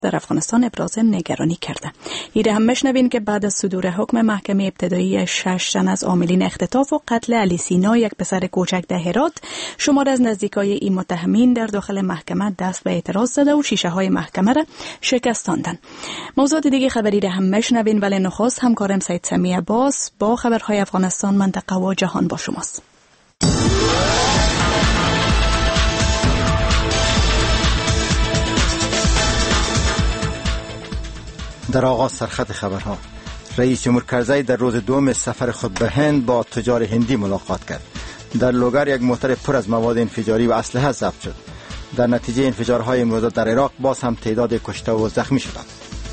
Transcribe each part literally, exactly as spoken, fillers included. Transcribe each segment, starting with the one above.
در افغانستان ابراز نگرانی کرده. ایره هم مشنوین که بعد از صدور حکم محکمه ابتدایی شش تن از عاملین اختطاف و قتل علی سینا یک پسر کوچک در هرات، شمار از نزدیکای این متهمین در داخل محکمه دست به اعتراض زده و شیشه های محکمه را شکستاندن. موضوع دیگه خبری را هم مشنوین، ولی نخست همکارم سید سمی عباس با خبرهای افغانستان، منطقه و جهان با شماست. در آغاز سرخط خبرها، رئیس جمهور کرزی در روز دوم سفر خود به هند با تجار هندی ملاقات کرد. در لوگر یک موتر پر از مواد انفجاری و اسلحه ضبط شد. در نتیجه انفجارهای امروزه در عراق باز هم تعداد کشته و زخمی شدند.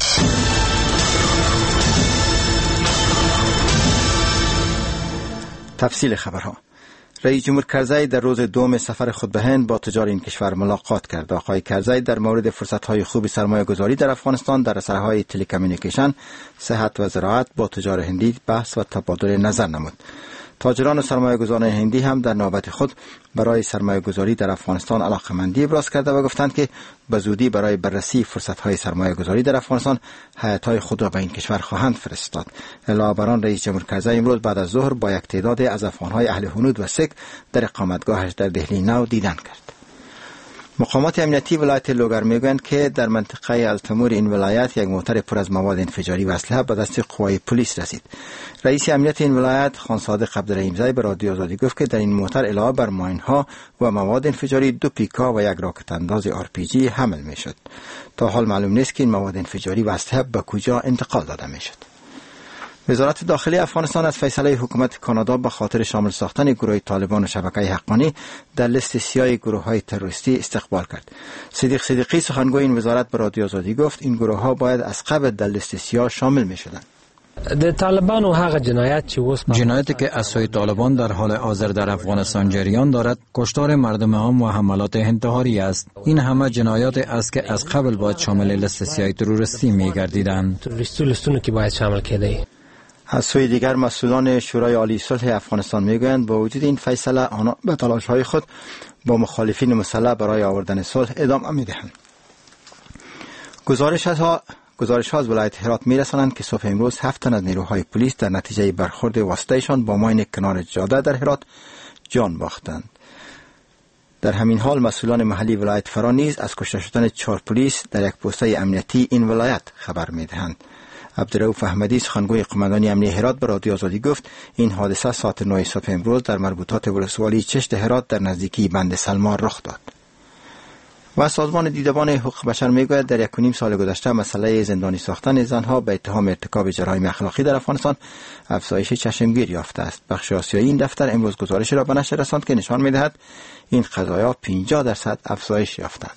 تفصیل خبرها. رئیس جمهور کرزی در روز دوم سفر خود به هند با تجار این کشور ملاقات کرد. آقای کرزی در مورد فرصت‌های خوب سرمایه گذاری در افغانستان در رسانه‌های تلکامیونیکیشن، صحت و زراعت با تجار هندی بحث و تبادل نظر نمود. تاجران و سرمایه‌گذاران هندی هم در نوبت خود برای سرمایه‌گذاری در افغانستان علاقه‌مندی ابراز کرده و گفتند که به زودی برای بررسی فرصت‌های سرمایه‌گذاری در افغانستان هیئت‌های خود را به این کشور خواهند فرستاد. علاوه بر آن، رئیس جمهور کرزی امروز بعد از ظهر با یک تعداد از افغان‌های اهل هنود و سک در اقامتگاهش در دهلی نو دیدن کرد. مقامات امنیتی ولایت لوگر میگویند که در منطقه التمور این ولایت یک موتر پر از مواد انفجاری و اسلحه به دست قوای پلیس رسید. رئیس امنیت این ولایت خان صادق عبدالرحیمزی به رادیو آزادی گفت که در این موتر علاوه بر ماین‌ها و مواد انفجاری دو پیکا و یک راکت انداز آر پی جی حمل میشد. تا حال معلوم نیست که این مواد انفجاری و اسلحه به کجا انتقال داده میشد. وزارت داخلی افغانستان از فیصله حکومت کانادا به خاطر شامل ساختن گروه طالبان و شبکه حقانی در لیست سیاه گروه‌های تروریستی استقبال کرد. صدیق صدیقی سخنگوی این وزارت به رادیو آزادی گفت این گروه‌ها باید از قبل در لیست سیاه شامل می‌شدند. د طالبانو هغه جنایت چې اوس جنایتی که از سوی طالبان در حال حاضر در افغانستان جریان دارد کشتار مردم عام و حملات انتحاری است. این همه جنایات است که از قبل باید شامل لیست سیاه تروریستی می‌گردیدند. تروریستی لستونو که باید شامل کېدی. از سوی دیگر مسئولان شورای عالی صلح افغانستان میگویند با وجود این فیصله آنها به تلاش‌های خود با مخالفین مسلح برای آوردن صلح ادامه میدهند. گزارش‌ها گزارش‌ها از ولایت هرات میرسانند که صبح امروز هفت تن از نیروهای پلیس در نتیجه برخورد واسطه‌شان با ماین کنار جاده در هرات جان باختند. در همین حال مسئولان محلی ولایت فرا نیز از کشته شدن چهار پلیس در یک پوسته امنیتی این ولایت خبر میدهند. عبدالرؤوف احمدی سخنگوی قماندانی امنیتی هرات به رادیو آزادی گفت این حادثه ساعت نه صبح امروز در مربوطات ولسوالی چشت هرات در نزدیکی بند سلما رخ داد. و سازمان دیدبان حقوق بشر میگوید در یک و نیم سال گذشته مسئله زندانی ساختن زنها به اتهام ارتکاب جرایم اخلاقی در افغانستان افزایش چشمگیر یافته است. بخش آسیایی این دفتر امروز گزارش را به نشر رساند که نشان میدهد این قضایا پنجاه درصد افزایش یافتند.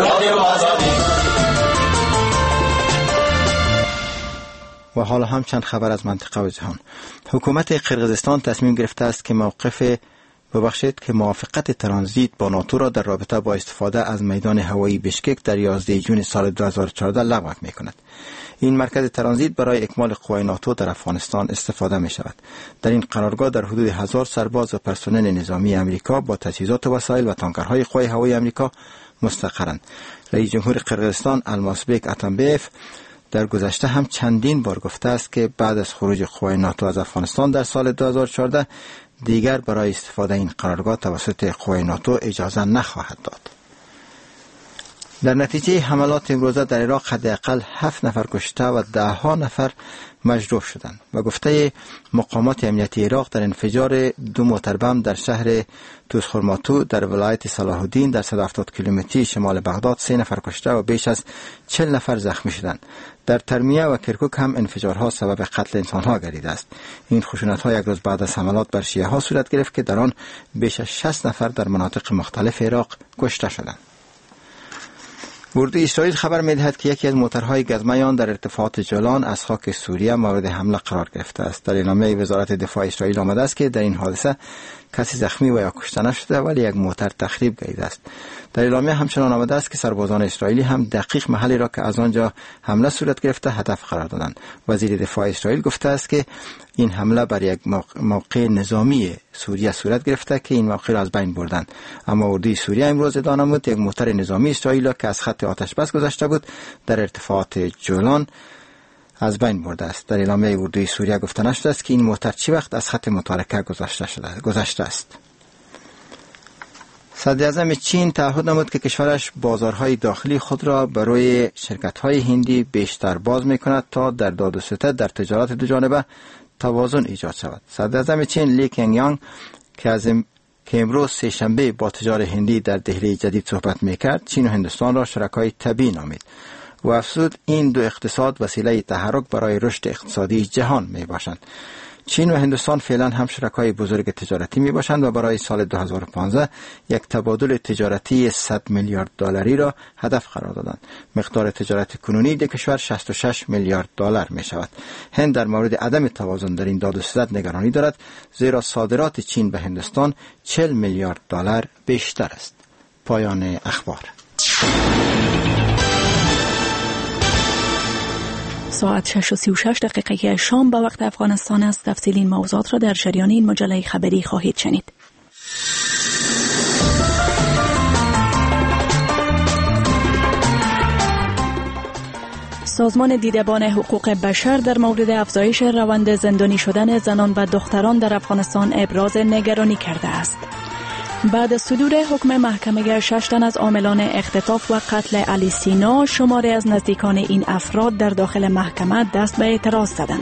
و حالا هم چند خبر از منطقه و جهان. حکومت قرقیزستان تصمیم گرفته است که موقف ببخشید که موافقت ترانزیت با ناتو را در رابطه با استفاده از میدان هوایی بشکک در یازده ژوئن سال دو هزار و چهارده لغو می کند. این مرکز ترانزیت برای اکمال قوای ناتو در افغانستان استفاده می شود. در این قرارگاه در حدود هزار سرباز و پرسنل نظامی امریکا با تجهیزات و وسایل و تانکرهای قوای هوایی امریکا مستقرند. رئیس جمهور قرقیزستان المازبک اتامبیف در گذشته هم چندین بار گفته است که بعد از خروج قوای ناتو از افغانستان در سال دو هزار و چهارده دیگر برای استفاده این قرارگاه توسط قوای ناتو اجازه نخواهد داد. در نتیجه حملات امروزه در عراق حداقل هفت نفر کشته و ده ها نفر مجروح شدند. و گفته مقامات امنیتی عراق در انفجار دو موتر بم در شهر توسخرماتو در ولایت صلاح الدین در صد و هفتاد کیلومتری شمال بغداد سه نفر کشته و بیش از چهل نفر زخمی شدند. در ترمیه و کرکوک هم انفجارها سبب قتل انسانها گردیده است. این خشونت‌ها یک روز بعد از حملات بر شیعه ها صورت گرفت که در آن بیش از شصت نفر در مناطق مختلف عراق کشته شدند. اردوی اسرائیل خبر می‌دهد که یکی از موترهای گزمه آن در ارتفاعات جولان از خاک سوریه مورد حمله قرار گرفته است. در اعلامیه وزارت دفاع اسرائیل آمده است که در این حادثه کسی زخمی و یا کشته نشده ولی یک موتر تخریب گردیده است. در اعلامیه همچنان آمده است که سربازان اسرائیلی هم دقیق محلی را که از آنجا حمله صورت گرفته هدف قرار دادند. وزیر دفاع اسرائیل گفته است که این حمله بر یک موقع نظامی سوریه صورت گرفته که این موقع را از بین بردند. اما اردوی سوریه امروز ادعا نمود یک موتر نظامی اسرائیل که از خط آتش بس گذشته بود در ارتفاعات جولان از بین برده است. در اعلامیه اردوی سوریه گفته نشده است که این موتر چی وقت از خط متارکه گذشته شده گذشته است. صدر اعظم چین تعهد نمود که کشورش بازارهای داخلی خود را برای شرکت‌های هندی بیشتر باز می‌کند تا در داد و ستد در تجارت دوجانبه توازن ایجاد شود. صدر اعظم چین لی کنگ که از ام... که امروز سه شنبه با تجار هندی در دهلی جدید صحبت می‌کرد، چین و هندوستان را شرکای طبیعی نامید و افزود این دو اقتصاد وسیله تحرک برای رشد اقتصادی جهان میباشند. چین و هندوستان فعلا هم شرکای بزرگ تجارتی می باشند و برای سال دو هزار و پانزده یک تبادل تجارتی صد میلیارد دلاری را هدف قرار دادند. مقدار تجارت کنونی دو کشور شصت و شش میلیارد دلار می شود. هند در مورد عدم توازن در این داد و ستد نگرانی دارد، زیرا صادرات چین به هندوستان چهل میلیارد دلار بیشتر است. پایان اخبار. ساعت شش و سی و شش دقیقه شام به وقت افغانستان است. تفصیل این موضوعات را در جریان این مجله خبری خواهید شنید. سازمان دیدبان حقوق بشر در مورد افزایش روند زندانی شدن زنان و دختران در افغانستان ابراز نگرانی کرده است. بعد از صدور حکم محکمه شش تن از عاملان اختطاف و قتل علی سینا، شماری از نزدیکان این افراد در داخل محکمه دست به اعتراض زدند.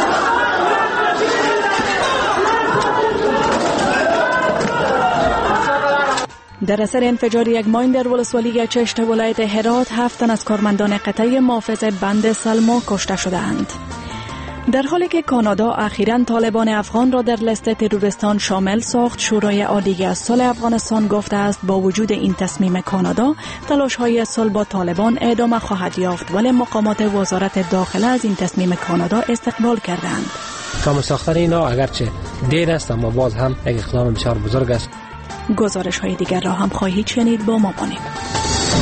در اثر انفجار یک ماین در ولسوالی چشت ولایت هرات، هفت تن از کارمندان قطعه محافظ بند سلما کشته شدند. در حالی که کانادا اخیراً طالبان افغان را در لیست تروریستان شامل ساخت، شورای عالی از صلح افغانستان گفته است با وجود این تصمیم کانادا، تلاش‌های صلح با طالبان ادامه خواهد یافت، ولی مقامات وزارت داخله از این تصمیم کانادا استقبال کردند. کام ساختن اینا اگرچه دیر است اما باز هم یک اقدام بسیار بزرگ است. گزارش‌های دیگر را هم خواهید شنید، با ما باشید.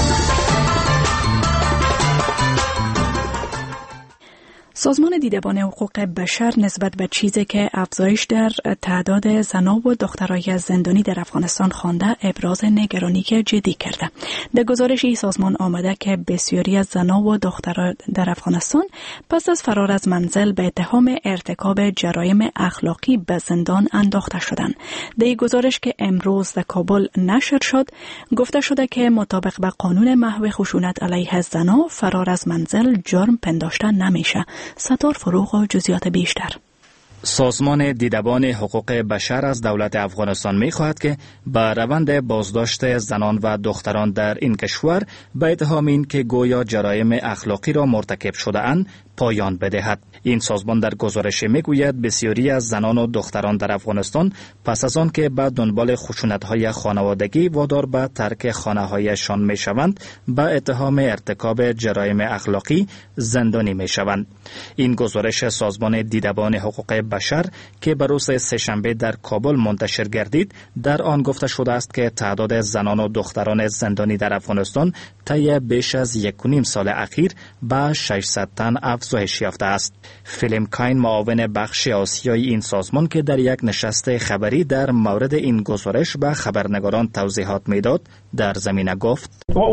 سازمان دیدبان حقوق بشر نسبت به چیزی که افزایش در تعداد زنان و دخترای زندانی در افغانستان خوانده ابراز نگرانی که جدی کرده. در گزارش این سازمان آمده که بسیاری از زنان و دختران در افغانستان پس از فرار از منزل به اتهام ارتکاب جرایم اخلاقی به زندان انداخته شدند. در این گزارش که امروز در کابل نشر شد، گفته شده که مطابق به قانون محو خشونت علیه زنان، فرار از منزل جرم پنداشته نمیشه. ستار فروغ و جزئیات بیشتر. سازمان دیدبان حقوق بشر از دولت افغانستان می خواهد که به روند بازداشت زنان و دختران در این کشور به اتهام این که گویا جرایم اخلاقی را مرتکب شده اند پایان بدهد. این سازمان در گزارش میگوید بسیاری از زنان و دختران در افغانستان پس از آن که به دنبال خشونت‌های خانوادگی وادار به ترک خانه‌هایشان میشوند، به اتهام ارتکاب جرایم اخلاقی زندانی میشوند. این گزارش سازمان دیدبان حقوق بشر که به روز سه‌شنبه در کابل منتشر گردید، در آن گفته شده است که تعداد زنان و دختران زندانی در افغانستان طی بیش از یک و نیم سال اخیر به ششصد تن افزایش یافته است. فیلم کاین، معاون بخش آسیایی این سازمان که در یک نشست خبری در مورد این گزارش به خبرنگاران توضیحات میداد، در زمینه گفت: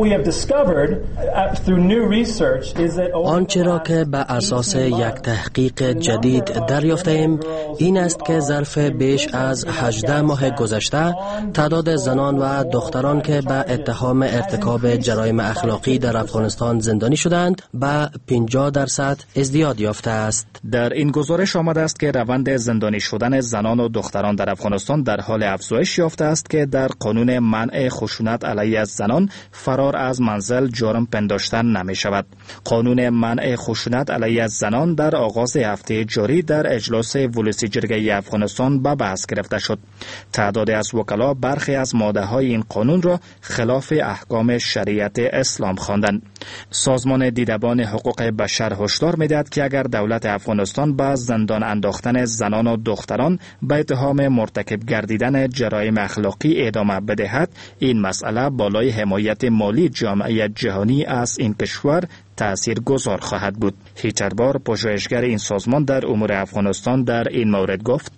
آنچه را که به اساس یک تحقیق جدید دریافتیم این است که ظرف بیش از هجده ماه گذشته تعداد زنان و دختران که به اتهام ارتکاب جرایم اخلاقی در افغانستان زندانی شدند به پنجاه درصد ازدیاد یافته است. در این گزارش آمده است که روند زندانی شدن زنان و دختران در افغانستان در حال افزایش یافته است که در قانون منع خشونت علیه زنان فرار از منزل جرم پنداشتن نمی شود. قانون منع خشونت علیه زنان در آغاز هفته جاری در اجلاس ولسی جرگه افغانستان به بحث گرفته شد. تعدادی از وکلا برخی از ماده‌های این قانون را خلاف احکام شریعت اسلام خواندند. سازمان دیدبان حقوق بشر هشدار هشدار می‌دهد که اگر دولت افغانستان به زندان انداختن زنان و دختران به اتهام مرتکب گردیدن جرایم اخلاقی ادامه بدهد، این مسئله بالای حمایت مالی جامعه جهانی از این کشور تأثیر گذار خواهد بود. هیچربار، پژوهشگر این سازمان در امور افغانستان، در این مورد گفت: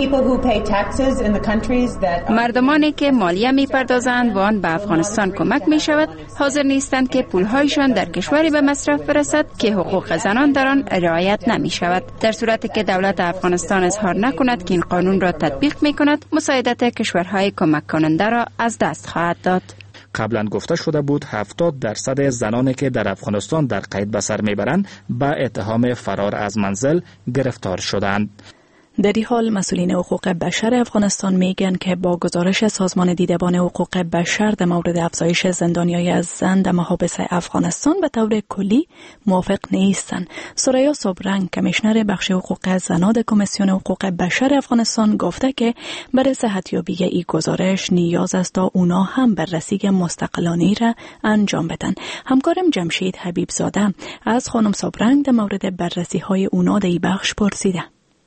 مردمانی که مالیه می پردازند و آن به افغانستان کمک می شود حاضر نیستند که پولهایشان در کشوری به مصرف برسد که حقوق زنان در آن رعایت نمی شود. در صورتی که دولت افغانستان اظهار نکند که این قانون را تطبیق می کند، مساعدت کشورهای کمک کننده را از دست خواهد داد. قبلا گفته شده بود هفتاد درصد زنانی که در افغانستان در قید به سر میبرند به اتهام فرار از منزل گرفتار شدند. در این حال مسئولین حقوق بشر افغانستان میگن که با گزارش سازمان دیدبان حقوق بشر در مورد افزایش زندانیای از زن در محابس افغانستان به طور کلی موافق نیستند. سریا صبرنگ، کمیشنر بخش حقوق زنان در کمیسیون حقوق بشر افغانستان، گفته که برای صحتیابی این گزارش نیاز است تا اونا هم بررسی مستقلانه را انجام بدن. همکارم جمشید حبیب زاده از خانم صبرنگ در مورد بررسی های اونا در این بخش پرسیده.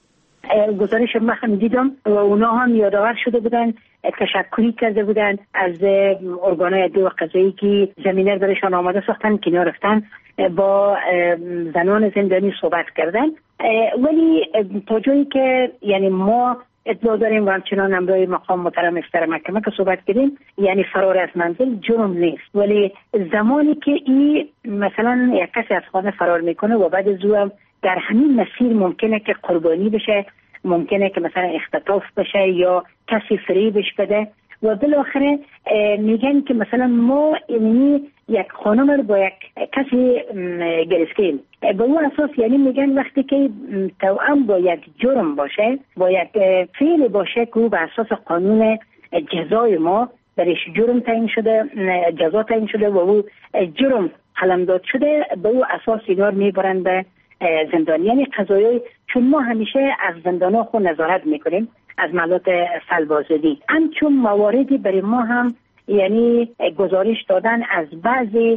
گزارش ما هم دیدم و اونا هم یادآور شده بودن، تشکری کرده بودن از ارگانهای عدلی و قضایی که زمینه برایشان آماده ساختن، کنار رفتن با زنان زندانی صحبت کردن. ولی تا جایی که یعنی ما اطلاع داریم و همچنان امرای مقام محترم افسر محکمه که صحبت کردیم، یعنی فرار از منزل جرم نیست، ولی زمانی که این مثلا یک کسی از خانه فرار میکنه و بعد از او در همین مسیر ممکنه که قربانی بشه، ممکنه که مثلا اختطاف بشه یا کسی فریبش بده و بالاخره میگن که مثلا ما اینی یک خانم رو با یک کسی گرفتیم. به اون اساس یعنی میگن وقتی که توأم با یک جرم باشه، با یک فعل باشه که به اساس قانون جزای ما برش جرم تعیین شده، جزا تعیین شده و او جرم قلمداد شده، به اون اساس اینا میبرن به زندان. یعنی قضایی چون ما همیشه از زندان‌ها خود نظارت میکنیم از محلات سلب آزادی، همچون مواردی برای ما هم یعنی گزارش دادن از بعضی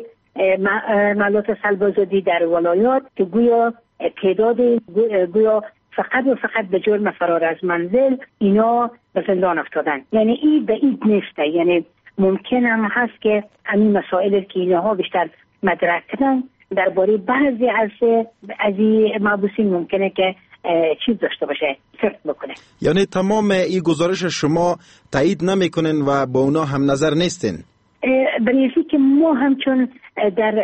محلات سلب آزادی در ولایات که گویا تعداد گویا فقط و فقط به جرم فرار از منزل اینا به زندان افتادن. یعنی این به این نیسته، یعنی ممکن هم هست که همین مسائل که اینها بیشتر مدرک کنن درباره بعضی از از محبوسین ممکنه که چیز داشته باشه، فرق بکنه. یعنی تمام این گزارش شما تایید نمیکنین و با اونا هم نظر نیستین؟ برای که ما همچون در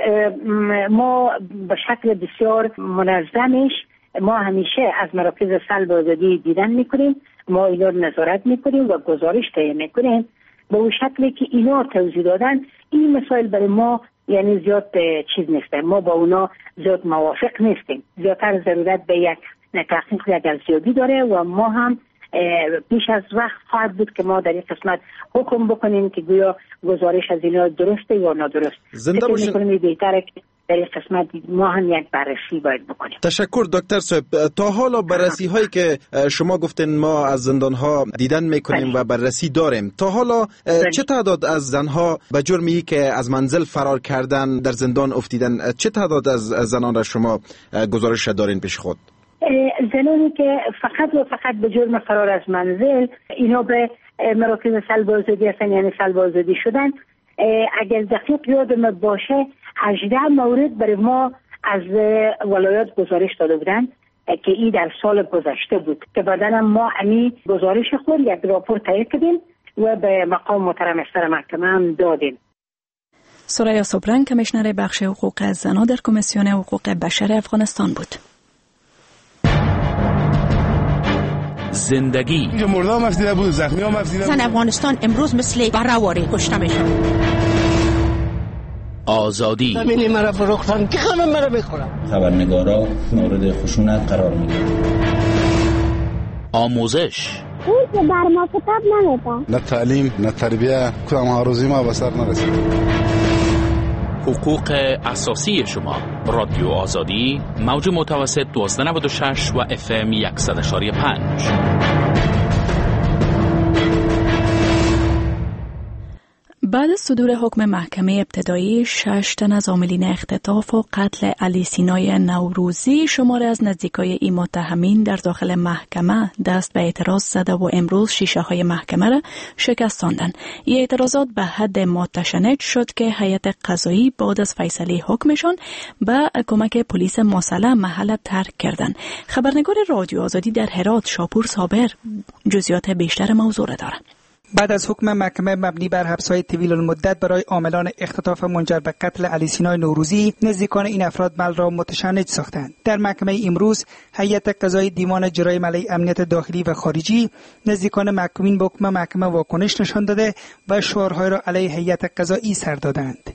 ما به شکل بسیار منظمش ما همیشه از مراکز سلب آزادی دیدن میکنیم، ما اینا رو نظارت میکنیم و گزارش تهیه میکنیم به اون شکلی که اینا توضیح دادن. این مسائل برای ما یعنی زیاد چیز نیسته، ما با اونا زیاد موافق نیستیم. زیادتر ضرورت به یک تحقیق یک ارزیابی داره و ما هم پیش از وقت خواهد بود که ما در این قسمت حکم بکنیم که گویا گزارش از اینا درسته یا نادرست. زنده باشین. بهتره که در این قسمت ما هم یک بررسی باید بکنیم. تشکر دکتر صاحب. تا حالا بررسی هایی که شما گفتین ما از زندان ها دیدن میکنیم و بررسی داریم، تا حالا چه تعداد از زنها به جرمی که از منزل فرار کردن در زندان افتیدن، چه تعداد از زنان را شما گزارش دارین پیش خود؟ زنانی که فقط و فقط به جرم فرار از منزل اینا به مراکز سلب آزادی هستن، یعنی سلب آزادی شدن، اگر دقیق یادم باشه هجده مورد برای ما از ولایات گزارش داده بودن که این در سال گذشته بود که بعداً ما امی گزارش خود یک راپور تهیه کردیم و به مقام محترم افسر محکمه هم دادیم. سریا صبرنگ، کمیشنر بخش حقوق زنان در کمیسیون حقوق بشر افغانستان بود. زندگی مردم افزیده بود، زخمی هم افزیده بود. زن افغانستان امروز مثل برهواری کشته میشن. آزادی همینی مرا فروختن که همه مرا میخورن. خبرنگارا مورد خشونت قرار میگیرن. آموزش اون که بر ما کتاب نمیده. نه تعلیم نه تربیه، کدام آرزوی ما به سر نرسید. حقوق اساسی شما. رادیو آزادی، موج متوسط دوازده نود و شش و اف ام صد و پنج. بعد از صدور حکم محکمه ابتدایی، شش تن از عاملین اختطاف و قتل علی سینای نوروزی شمار از نزدیکای این متهمین در داخل محکمه دست به اعتراض زده و امروز شیشه های محکمه را شکستاندند. این اعتراضات به حد متشنج شد که هیئت قضایی بعد از فیصله حکمشان به کمک پلیس مسلح محل ترک کردند. خبرنگار رادیو آزادی در هرات شاپور صابر جزئیات بیشتر موضوع را دارد. بعد از حکم محکمه مبنی بر حبس‌های طویل المدت برای عاملان اختطاف منجر به قتل علی سینای نوروزی، نزدیکان این افراد مل را متشنج ساختند. در محکمه امروز هیئت قضایی دیوان جرایم علیه امنیت داخلی و خارجی نزدیکان محکومین به حکم محکمه واکنش نشان داده و شعارهای را علیه هیئت قضایی سر دادند.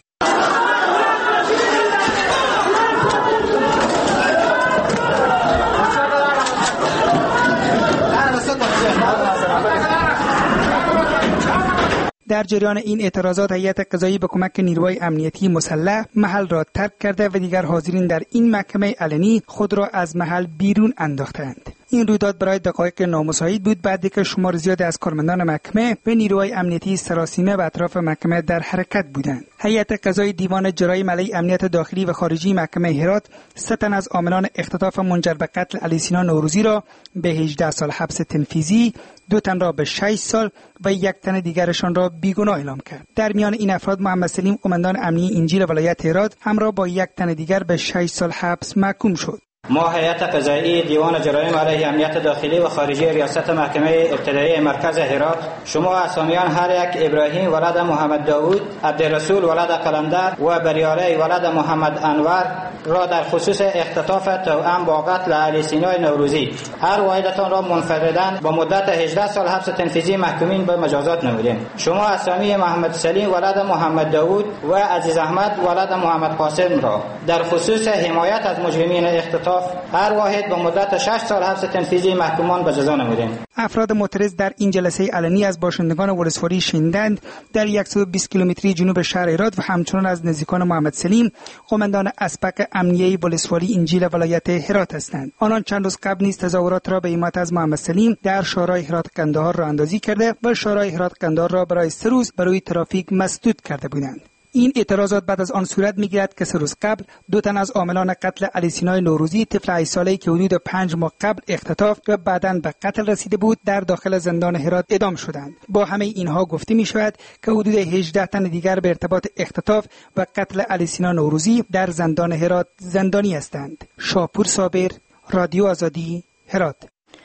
در جریان این اعتراضات هیئت قضایی به کمک نیروهای امنیتی مسلح محل را ترک کرده و دیگر حاضرین در این محکمه علنی خود را از محل بیرون انداختند. این رویداد برای دقایق نامساعد بود بعد که شمار زیادی از کارمندان محکمه و نیروهای امنیتی سراسیمه به اطراف محکمه در حرکت بودند. هیئت قضایی دیوان جرایم علیه امنیت داخلی و خارجی محکمه هرات سه تن از عاملان اختطاف منجر به قتل علی سینا نوروزی را به هجده سال حبس تنفیذی، دو تن را به شش سال و یک تن دیگرشان را بیگناه اعلام کرد. در میان این افراد محمد سلیم قماندان امنیه انجیل ولایت هرات همراه با یک تن دیگر به شش سال حبس محکوم شد. ما هیئت قضایی دیوان جرایم علیه امنیت داخلی و خارجی ریاست محکمه ابتدایی مرکز هرات شما اسامیان هر یک ابراهیم ولد محمد داوود، عبدالرسول ولد قلندر و بریاله ولد محمد انور را در خصوص اختطاف توأم با قتل علی سینای نوروزی هر واحدتان را منفرداً با مدت هجده سال حبس تنفیذی محکومین به مجازات نمودیم. شما اسامی محمد سلیم ولد محمد داوود و عزیز احمد ولد محمد قاسم را در خصوص حمایت از مجرمین اختطاف هر واحد با مدت شش سال حبس تنفیذی محکومان به جزا نمودیم. افراد معترض در این جلسه علنی از باشندگان ولسوالی شیندند در صد و بیست کیلومتری جنوب شهر هرات و همچنان از نزدیکان محمد سلیم قماندان اسبق امنیه ولسوالی انجیل ولایت هرات هستند. آنان چند روز قبل نیز تظاهرات را به حمایت از محمد سلیم در شورای هرات قندهار راه اندازی کرده و شورای هرات قندهار را برای سه روز برای ترافیک مسدود کرده بودند. این اعتراضات بعد از آن صورت می‌گیرد که سه روز قبل دو تن از عاملان قتل علی سینای نوروزی طفل هشت ساله‌ای که حدود پنج ماه قبل اختطاف و بعداً به قتل رسیده بود در داخل زندان هرات اعدام شدند. با همه اینها گفته می‌شود که حدود هجده تن دیگر به ارتباط اختطاف و قتل علی سینا نوروزی در زندان هرات زندانی هستند. شاپور صابر، رادیو آزادی، هرات.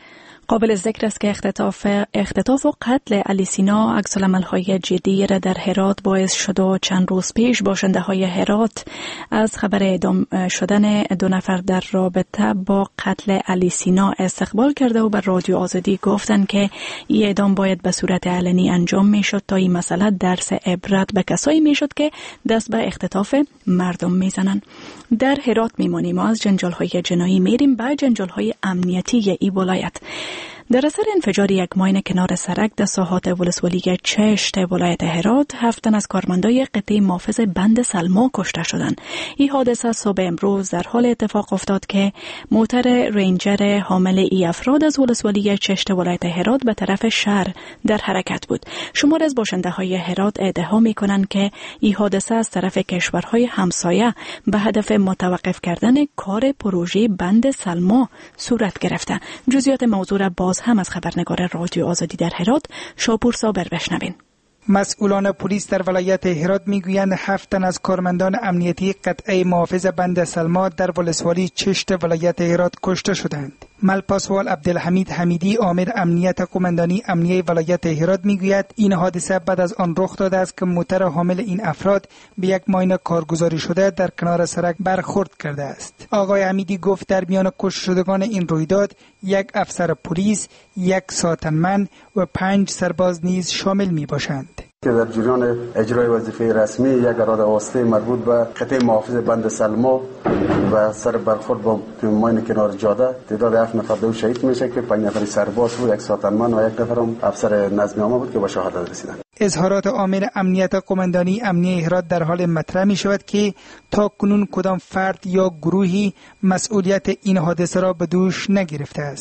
قابل ذکر است که اختطاف اختطاف و قتل علی سینا عکس‌العمل‌های جدی را در هرات باعث شد و چند روز پیش باشنده های هرات از خبر اعدام شدن دو نفر در رابطه با قتل علی سینا استقبال کرده و بر رادیو آزادی گفتند که این اعدام باید به صورت علنی انجام میشد تا این مسئله درس عبرت به کسایی میشد که دست به اختطاف مردم میزنند. در هرات میمانیم و از جنجال‌های جنایی میریم به جنجال‌های امنیتی ای ولایت. در اثر انفجار یک ماین کنار سرک در ساحات ولسوالی چشت ولایت هرات هفت تن از کارمندای قطعه محافظ بند سلما کشته شدند. این حادثه صبح امروز در حال اتفاق افتاد که موتر رنجر حامل ای افراد از ولسوالی چشت ولایت هرات به طرف شهر در حرکت بود. شمار از باشنده های هرات ادعا می‌کنند که این حادثه از طرف کشورهای همسایه به هدف متوقف کردن کار پروژه بند سلما صورت گرفته. جزئیات موضوع را باز هم از خبرنگار رادیو آزادی در هرات شاپور صابر بشنوین. مسئولان پلیس در ولایت هرات میگویند هفت تن از کارمندان امنیتی قطعه محافظ بند سلما در ولسوالی چشت ولایت هرات کشته شدند. ملپاسوال عبدالحمید حمیدی آمر امنیت قماندانی امنیه ولایت هرات میگوید این حادثه بعد از آن رخ داده است که موتر حامل این افراد به یک ماین کارگزاری شده در کنار سرک برخورد کرده است. آقای حمیدی گفت در میان کشته شدگان این رویداد یک افسر پلیس، یک ساتنمن و پنج سرباز نیز شامل می باشند. که در جریان اجرای وظیفه رسمی یک اراده واسطه مربوط به قطعه محافظ بند سلما و سر برخورد با ماین کنار جاده تعداد هفت نفر دو شهید میشه که پنج نفر سرباز بود، یک ساتنمن و یک نفر افسر نظمی عامه بود که به شهادت رسیدند. اظهارات آمر امنیت قماندانی امنیه هرات در حال مطرح می شود که تا کنون کدام فرد یا گروهی مسئولیت این حادثه را به دوش نگرفته است.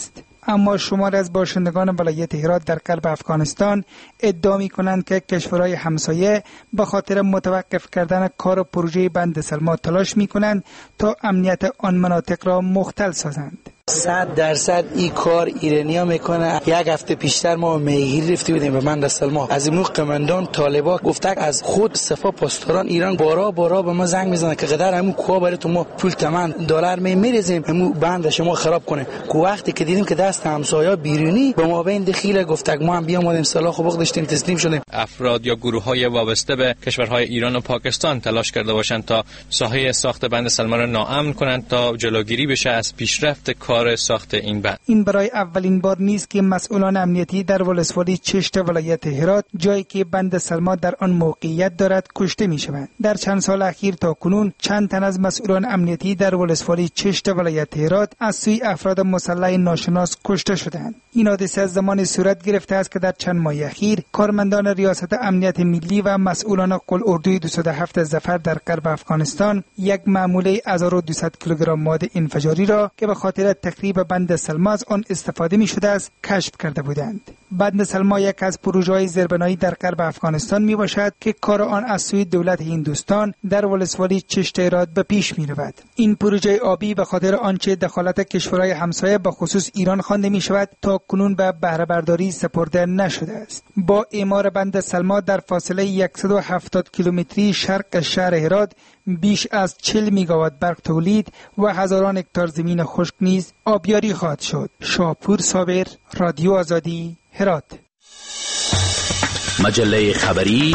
اما شمار از باشندگان ولایت هرات در قلب افغانستان ادعا می‌کنند که کشورهای همسایه به خاطر متوقف کردن کار پروژه بند سلما تلاش می‌کنند تا امنیت آن مناطق را مختل سازند. صد درصد این کار ایرانیا میکنه. یک هفته پیشتر ما میگیری رفته بودیم به بند سلما، از این قماندان طالبا گفتک از خود صفا پاسداران ایران بارا بارا به ما زنگ میزنه که قدر همون کوه برای تو ما پول تمن دلار می میریزیم همون بند شما خراب کنه. کو وقتی که دیدیم که دست همسایا بیرونی به ما بین دخیل گفتک ما هم بیام اومدیم سلاح و بغ داشتیم تسلیم شدیم. افراد یا گروه های وابسته به کشورهای ایران و پاکستان تلاش کرده باشند تا ساحه ساخت بند سلما را ناامن کنند تا جلوگیری بشه از پیشرفت کار ساخت این بند. این برای اولین بار نیست که مسئولان امنیتی در ولسوالی چشت ولایت هرات، جایی که بند سلما در آن موقعیت دارد، کشته می‌شوند. در چند سال اخیر تا کنون چند تن از مسئولان امنیتی در ولسوالی چشت ولایت هرات از سوی افراد مسلح ناشناس کشته شدند. این حادثه از زمان صورت گرفته است که در چند ماه اخیر کارمندان ریاست امنیت ملی و مسئولان قلعه‌اردوی دویست و هفت ظفر در غرب افغانستان یک محموله هزار و دویست کیلوگرم مواد انفجاری را که به خاطر تخریب بند سلما از آن استفاده می شده است کشف کرده بودند. بند سلما یک از پروژه‌های زیربنایی در غرب افغانستان می باشد که کار آن از سوی دولت هندوستان در ولسوالی چشت هرات به پیش می رود. این پروژه آبی به خاطر آنچه دخالت کشورهای همسایه به خصوص ایران خوانده می شود تا کنون به بهره برداری سپرده نشده است. با اعمار بند سلما در فاصله صد و هفتاد کیلومتری شرق شهر هرات بیش از چهل میگاوات برق تولید و هزاران هکتار زمین خشک نیز آبیاری خواهد شد. شاپور صابر، رادیو آزادی، هرات. مجله خبری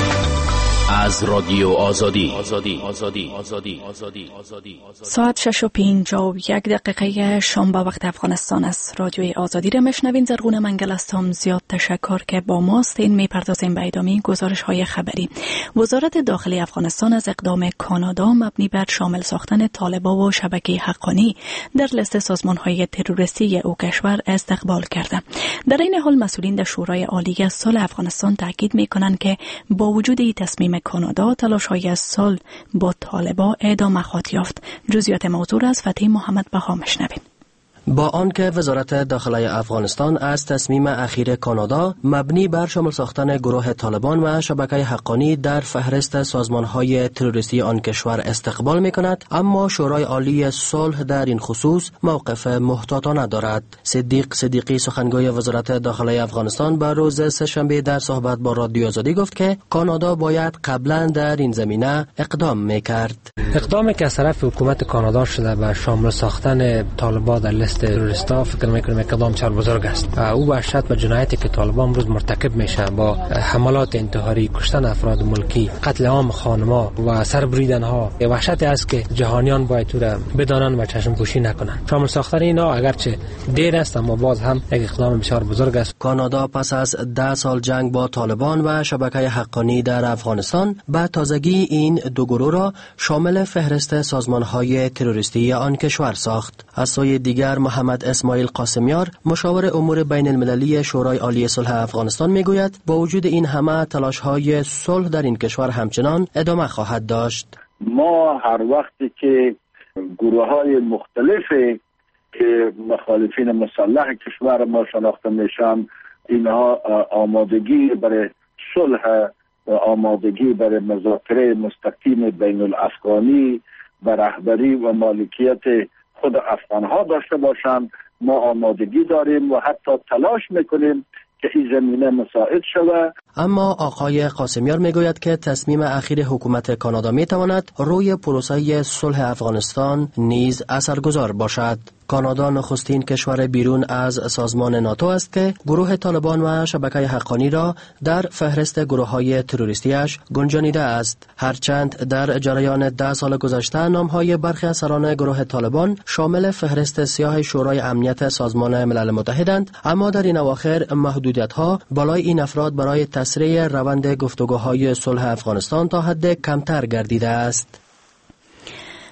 از رادیو آزادی. آزادی آزادی آزادی آزادی آزادی ساعت شش و پنجاه و یک دقیقه شام به وقت افغانستان است. رادیوی آزادی را میشنوین. زرغون منگل هستم. زیاد تشکر که با ماست. این میپردازیم به ادامه گزارش های خبری. وزارت داخلی افغانستان از اقدام کانادا مبنی بر شامل ساختن طالبان و شبکه حقانی در لیست سازمان های تروریستی او کشور استقبال کرده. در این حال مسئولین در شورای عالی صلح افغانستان تاکید میکنند که با وجود این تصمیم کانادا تلاش‌های صلح با طالبان ادامه خواهد یافت. جزئیات موضوع از فتحی محمد بها میشنویم. با آنکه وزارت داخلی افغانستان از تصمیم اخیر کانادا مبنی بر شامل ساختن گروه طالبان و شبکه حقانی در فهرست سازمان‌های تروریستی آن کشور استقبال می‌کند، اما شورای عالی صلح در این خصوص موقف محتاطانه دارد. صدیق صدیقی سخنگوی وزارت داخلی افغانستان به روز سه‌شنبه در صحبت با رادیو آزادی گفت که کانادا باید قبلا در این زمینه اقدام می‌کرد. اقدامی که از طرف حکومت کانادا شده به شامل ساختن طالبان در لیست تروریستا فکر میکنم اقدام بسیار بزرگ است. او وحشت و جنایتی که طالبان امروز مرتکب میشه با حملات انتحاری، کشتن افراد ملکی، قتل عام خانما و سربریدن ها، وحشتی است که جهانیان باید تو را بدانند و چشم پوشی نکنند. شامل ساختن اینا اگرچه دیر است اما باز هم یک اقدام بسیار بزرگ است. کانادا پس از ده سال جنگ با طالبان و شبکه حقانی در افغانستان به تازگی این دو گروه را شامل فهرست سازمان‌های تروریستی آن کشور ساخت. از سوی دیگر محمد اسماعیل قاسمیار مشاور امور بین المللی شورای عالی صلح افغانستان میگوید با وجود این همه تلاش‌های صلح در این کشور همچنان ادامه خواهد داشت. ما هر وقتی که گروه‌های مختلفی که مخالفین مسلح کشور ما شناخته میشن، اینها آمادگی برای صلح و آمادگی برای مذاکره مستقیم بین الافغانی و رهبری و مالکیت خود افغانها داشته باشند، ما آمادگی داریم و حتی تلاش میکنیم که این زمینه مساعد شود. اما آقای قاسمیار میگوید که تصمیم اخیر حکومت کانادا میتواند روی پروسه صلح افغانستان نیز اثرگذار باشد. کانادا نخستین کشور بیرون از سازمان ناتو است که گروه طالبان و شبکه حقانی را در فهرست گروه‌های تروریستیش گنجانیده است. هرچند در جریان ده سال گذشته نام‌های برخی از سران گروه طالبان شامل فهرست سیاه شورای امنیت سازمان ملل متحدند، اما در این اواخر محدودیت‌ها بالای این افراد برای تسریع روند گفتگوهای صلح افغانستان تا حد کمتر گردیده است.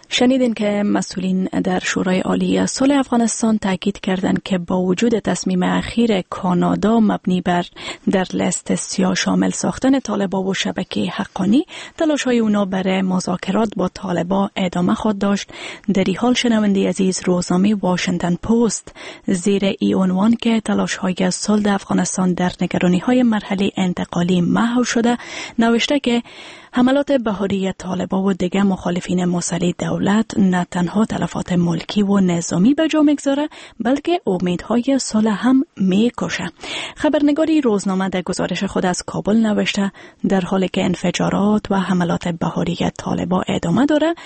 شنیدین که مسئولین در شورای عالی صلح افغانستان تاکید کردند که با وجود تصمیم اخیر کانادا مبنی بر در لیست سیاه شامل ساختن طالبا و شبکه حقانی، تلاش‌های اونا برای مذاکرات با طالبا ادامه خواهد داشت. در این حال شنونده عزیز، روزنامه واشنگتن پست زیر ای عنوان که تلاش‌های صلح افغانستان در نگرانی‌های مرحله انتقالی محو شده نوشته که حملات بهاری طالبان و دیگر مخالفین مسلح دولت نه تنها تلفات ملکی و نظامی به جا میگذاره بلکه امیدهای صلح هم میکشه. خبرنگاری روزنامه در گزارش خود از کابل نوشته در حالی که انفجارات و حملات بهاری طالبان ادامه داره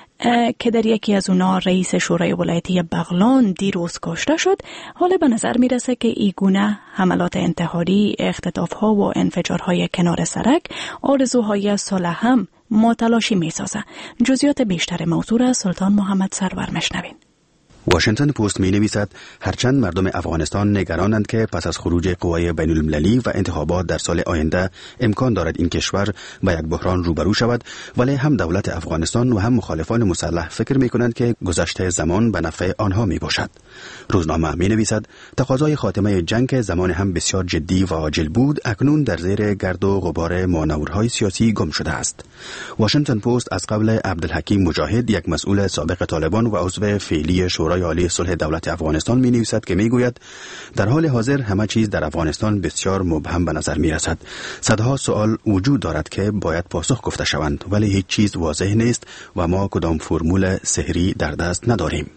که در یکی از اونا رئیس شورای ولایتی بغلان دیروز کشته شد، حالا به نظر میرسه که این گونه حملات انتحاری، اختطاف‌ها و انفجارهای کنار سرک آرزوهای صلح هم متلاشی میسازه. جزئیات بیشتر موضوع را سلطان محمد سرور مشنوین. واشنگتن پست می نویسد هرچند مردم افغانستان نگرانند که پس از خروج قوای بین المللی و انتخابات در سال آینده امکان دارد این کشور با یک بحران روبرو شود، ولی هم دولت افغانستان و هم مخالفان مسلح فکر می کنند که گذشته زمان به نفع آنها می باشد. روزنامه می نویسد تقاضای خاتمه جنگ که زمان هم بسیار جدی و عاجل بود اکنون در زیر گرد و غبار مانورهای سیاسی گم شده است. واشنگتن پست از قبل عبدالحکیم مجاهد، یک مسئول سابق طالبان و عضو فعلی شورای عالی صلح دولت افغانستان می نویسد که می گوید در حال حاضر همه چیز در افغانستان بسیار مبهم به نظر می رسد. صدها سوال وجود دارد که باید پاسخ گفته شوند، ولی هیچ چیز واضح نیست و ما کدام فرمول سحری در دست نداریم.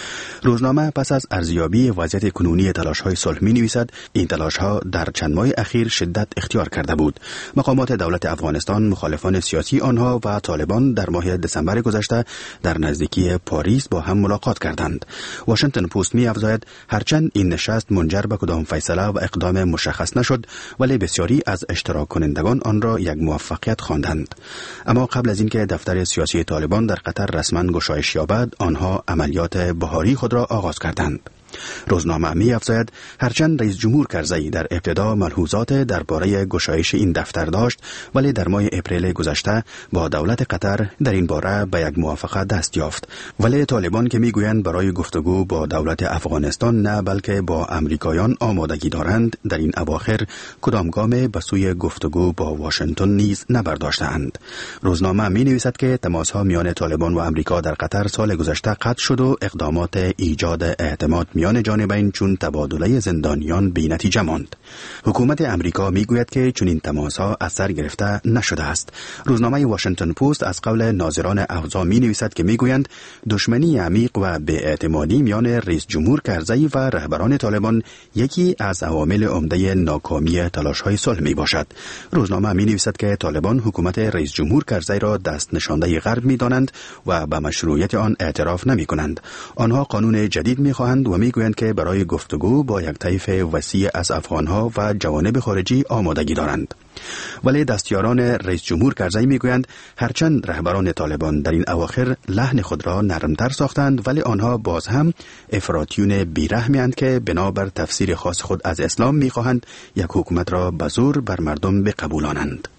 روزنامه پس از ارزیابی وضعیت کنونی تلاش‌های صلح می‌نویسد این تلاش‌ها در چند ماه اخیر شدت اختیار کرده بود. مقامات دولت افغانستان، مخالفان سیاسی آنها و طالبان در ماه دسامبر گذشته در نزدیکی پاریس با هم ملاقات کردند. واشنگتن پست می‌افزاید هرچند این نشست منجر به کدام فیصله و اقدام مشخص نشد، ولی بسیاری از اشتراک کنندگان آن را یک موفقیت خواندند. اما قبل از اینکه دفتر سیاسی طالبان در قطر رسما گشایش یابد، آنها عملیات بهاری خود را آغاز کردند. روزنامه می افزاید هرچند رئیس جمهور کرزی در ابتدا ملحوظات درباره گشایش این دفتر داشت، ولی در ماه اپریل گذشته با دولت قطر در این باره به یک موافقت دست یافت. ولی طالبان که می گویند برای گفتگو با دولت افغانستان نه بلکه با امریکایان آمادگی دارند، در این اواخر کدام گام به سوی گفتگو با واشنگتن نیز نبرداشتند. روزنامه می نویسد که تماس‌ها میان طالبان و امریکا در قطر سال گذشته قطع شد و اقدامات ایجاد اعتماد میان جانبین چون تبادله زندانیان بی نتیجه ماند. حکومت امریکا میگوید که چون این تماس‌ها اثر گرفته نشده است. روزنامه واشنگتن پست از قول ناظران اوضاع می نویسد که میگویند دشمنی عمیق و بی‌اعتمادی میان رئیس جمهور کرزی و رهبران طالبان یکی از عوامل عمده ناکامی تلاش‌های صلح می باشد. روزنامه می نویسد که طالبان حکومت رئیس جمهور کرزی را دست نشانده غرب می دانند و به مشروعیت آن اعتراف نمی کنند. آنها قانون جدید می خواهند و می گویند که برای گفتگو با یک طیف وسیع از افغانها و جوانب خارجی آمادگی دارند. ولی دستیاران رئیس جمهور کرزی میگویند هرچند رهبران طالبان در این اواخر لحن خود را نرمتر ساختند، ولی آنها باز هم افراطیون بیرحمی‌اند که بنابر تفسیر خاص خود از اسلام میخواهند یک حکومت را به زور بر مردم بقبولانند.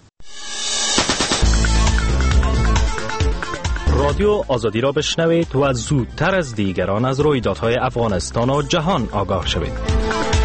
رادیو آزادی را بشنوید و زودتر از دیگران از رویدادهای افغانستان و جهان آگاه شوید.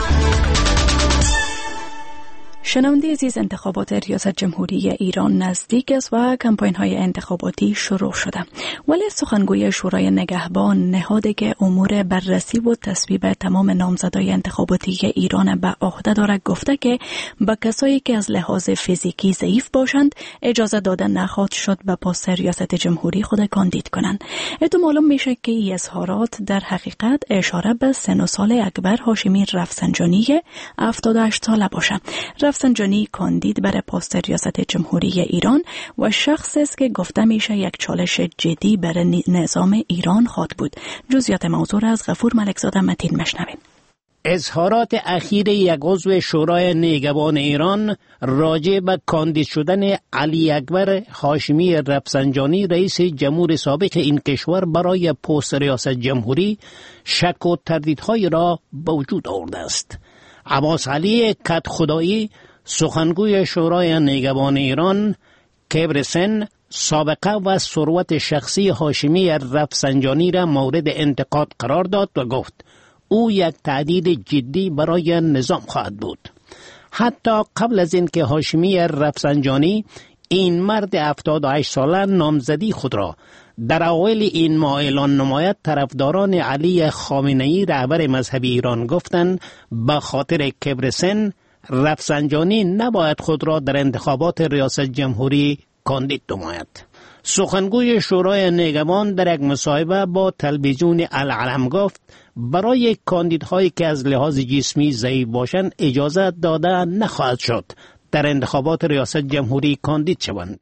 شنونده عزیز، انتخابات ریاست جمهوری ایران نزدیک است و کمپاین های انتخاباتی شروع شده، ولی سخنگوی شورای نگهبان، نهادی که امور بررسی و تصویب تمام نامزدهای انتخاباتی ایران به عهده دارد، گفته که به کسایی که از لحاظ فیزیکی ضعیف باشند اجازه داده نخواهد شد به پست ریاست جمهوری خود کاندید کنند. اتو معلوم میشه که این اظهارات در حقیقت اشاره به سن و سال اکبر هاشمی رفسنجانی هفتاد و هشت ساله باشه. رفسنجانی کاندید برای پست ریاست جمهوری ایران و شخصی است که گفته میشه یک چالش جدی برای نظام ایران خواهد بود. جزئیات موضوع از غفور ملکزاده متین مشنوین. اظهارات اخیر یک عضو شورای نگهبان ایران راجع به کاندید شدن علی اکبر هاشمی رفسنجانی رئیس جمهور سابق این کشور برای پست ریاست جمهوری شک و تردیدهای را به وجود آورده است. عباس علی کدخدایی، سخنگوی شورای نگهبان ایران، کبر سن سابقه و ثروت شخصی هاشمی رفسنجانی را مورد انتقاد قرار داد و گفت او یک تهدید جدی برای نظام خواهد بود. حتی قبل از اینکه هاشمی رفسنجانی این مرد هفتاد و هشت ساله نامزدی خود را در اوایل این ماه اعلان نماید، طرفداران علی خامنه‌ای رهبر مذهبی ایران گفتند به خاطر کبر سن رفسنجانی نباید خود را در انتخابات ریاست جمهوری کاندید نماید. سخنگوی شورای نگهبان در یک مصاحبه با تلویزیون العلم گفت برای کاندیدهایی که از لحاظ جسمی ضعیف باشند اجازه داده نخواهد شد در انتخابات ریاست جمهوری کاندید شوند.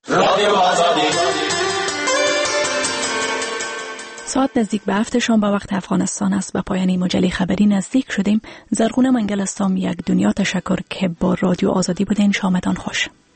ساعت نزدیک به هفت شام با وقت افغانستان است. به پایان این مجله خبری نزدیک شدیم. زرغونه منگل استام یک دنیا تشکر که با رادیو آزادی بودین. شامتان خوش.